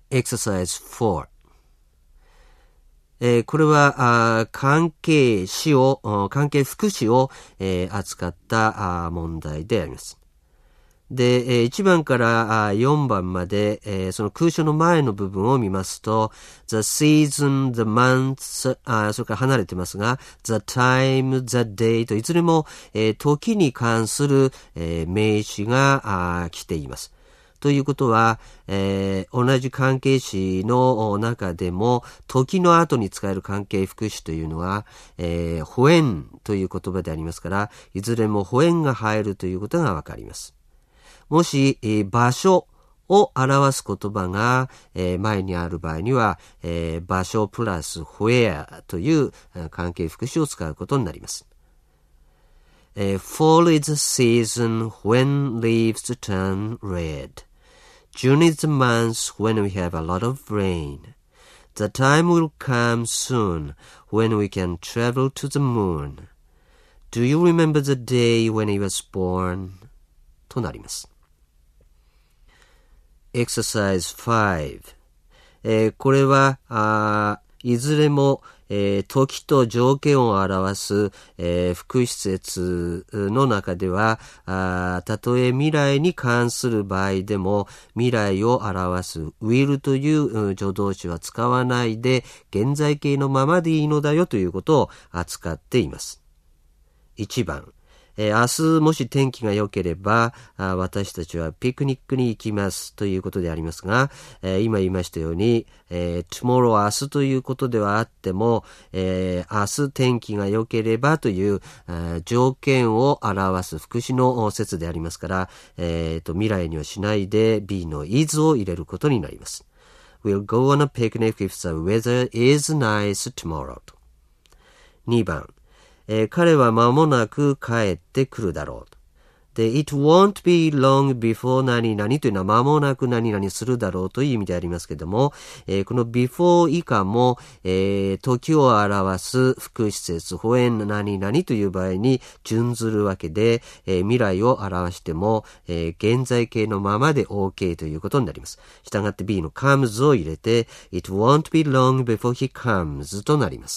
Exercise 4、これは関係福祉を、扱った問題であります。で、1番から4番まで、その空所の前の部分を見ますと、the season, the month、それから離れてますが、the time, the day といずれも、時に関する、名詞が来ています。ということは、同じ関係詞の中でも時の後に使える関係副詞というのは、when という言葉でありますから、いずれもwhenが入るということがわかります。もし、場所を表す言葉が、前にある場合には、場所プラス where という関係副詞を使うことになります。Fall is the season when leaves turn red.June is the month when we have a lot of rain. The time will come soon when we can travel to the moon. Do you remember the day when he was born? となります。Exercise 5、これはいずれも、時と条件を表す、副詞節の中ではたとえ未来に関する場合でも未来を表す will という助動詞は使わないで現在形のままでいいのだよということを扱っています。1番、明日もし天気が良ければ私たちはピクニックに行きますということでありますが、今言いましたように、tomorrow 明日ということではあっても、明日天気が良ければという、条件を表す副詞の説でありますから、未来にはしないで B の is を入れることになります。We'll go on a picnic if the weather is nice tomorrow と。2番、彼は間もなく帰ってくるだろうと。で、it won't be long before 何々というのは間もなく何々するだろうという意味でありますけれども、この before 以下も、時を表す副詞節 when 何々という場合に準ずるわけで、未来を表しても、現在形のままで OK ということになります。したがって B の comes を入れて it won't be long before he comes となります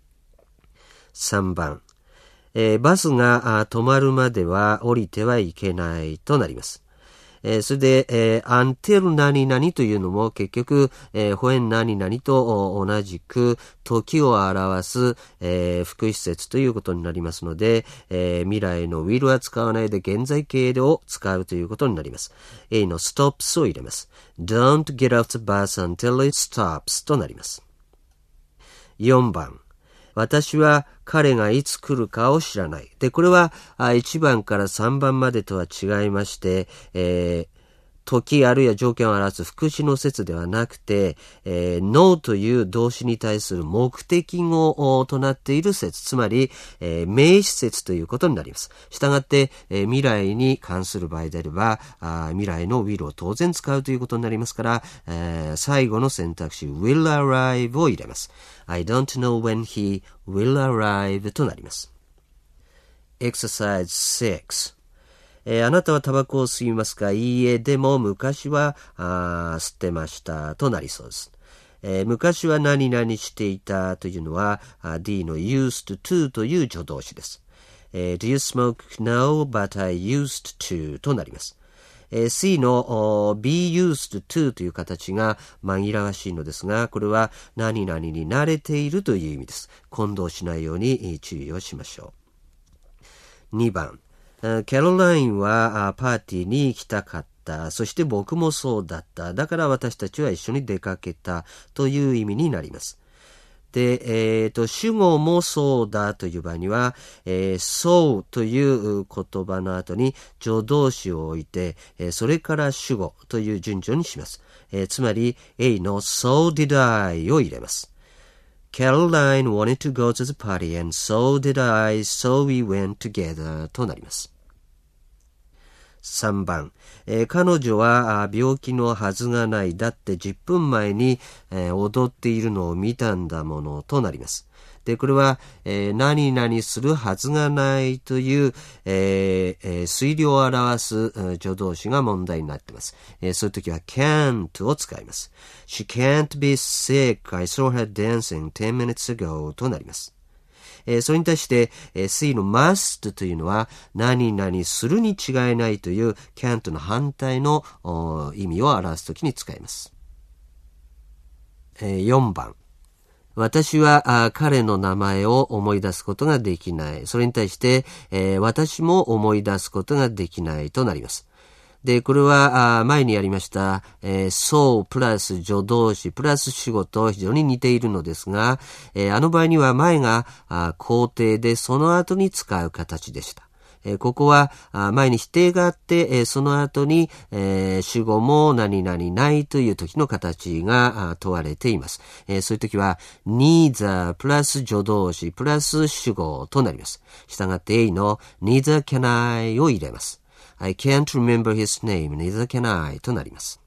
。3番、バスが止まるまでは降りてはいけないとなります。それで、until 何々というのも結局、when 何々と同じく時を表す、副詞節ということになりますので、未来の will は使わないで現在形を使うということになります。A の stops を入れます。Don't get off the bus until it stops となります。4番、私は彼がいつ来るかを知らない。で、これは1番から3番までとは違いまして、時あるいは条件を表す副詞の説ではなくて、know という動詞に対する目的語となっている説、つまり、名詞説ということになります。したがって、未来に関する場合であれば、未来の will を当然使うということになりますから、最後の選択肢 will arrive を入れます。I don't know when he will arrive となります。Exercise 6、あなたはタバコを吸いますか？いいえ、でも昔は吸ってましたとなりそうです。昔は何々していたというのは D の used to という助動詞です。Do you smoke? No, but I used to となります。C の be used to という形が紛らわしいのですが、これは何々に慣れているという意味です。混同しないように注意をしましょう。2番、キャロラインはパーティーに行きたかった。そして僕もそうだった。だから私たちは一緒に出かけたという意味になります。で、主語もそうだという場合には、そうという言葉の後に助動詞を置いて、それから主語という順序にします。つまり A の So did I を入れます。Caroline wanted to go to the party and so did I, so we went together となります。3番、彼女は病気のはずがない。だって10分前に、踊っているのを見たんだものとなります。 で、これは、何々するはずがないという、推理を表す助動詞が問題になっています。そういう時は can't を使います。She can't be sick. I saw her dancing 10 minutes ago となります。それに対して、C の must というのは何々するに違いないという can't の反対の意味を表すときに使います。4番。私は彼の名前を思い出すことができない。それに対して、私も思い出すことができないとなります。で、これは前にやりました、so プラス助動詞プラス主語と非常に似ているのですが、あの場合には前が肯定でその後に使う形でした。ここは前に否定があって、その後に、主語も何々ないという時の形が問われています。そういう時は neither プラス助動詞プラス主語となります。したがって A の neither can I を入れます。I can't remember his name, neither can I となります。